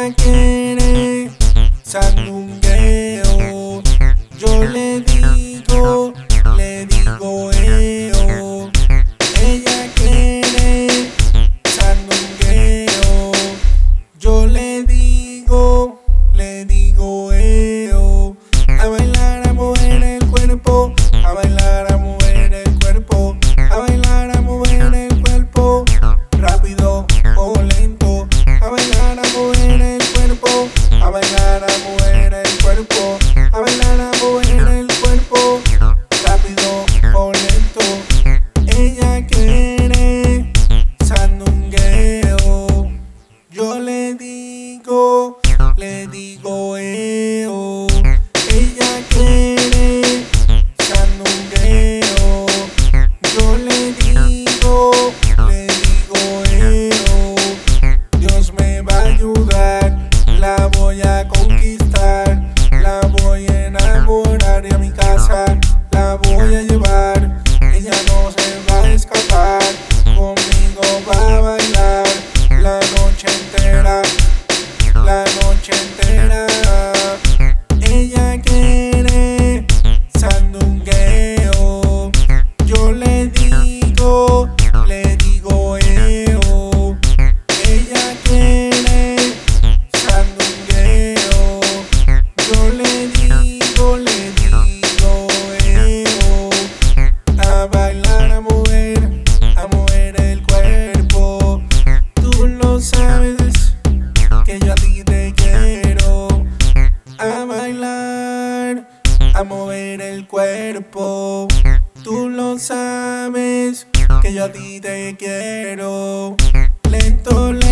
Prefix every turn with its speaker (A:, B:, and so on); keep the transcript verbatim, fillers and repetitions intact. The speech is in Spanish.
A: Ella quiere sandungueo, yo le digo, le digo eo. Ella quiere sandungueo, yo le digo, le digo eo. A bailar, a mover el cuerpo, a bailar, a mover el cuerpo, a bailar, a mover el cuerpo, rápido o lento. A bailar, a mover el cuerpo, a bailar, a mover el cuerpo, a bailar, a mover el cuerpo, rápido o lento. Ella quiere sandungueo, yo le digo, le digo eo. Ella quiere sandungueo, yo le digo, le digo eo. Dios me va a ayudar, la voy a conquistar, la voy a enamorar y a mi casa la voy a llevar. Ella no se va a escapar, conmigo va a bailar la noche entera, la noche entera. Ella quiere sandungueo, yo le digo, le digo eo. Ella quiere sandungueo, yo le digo, le digo eo. A bailar, a mover, a mover el cuerpo, tú lo sabes que yo a ti te quiero. A bailar, a mover el cuerpo, tú lo sabes que yo a ti te quiero. Lento, lento.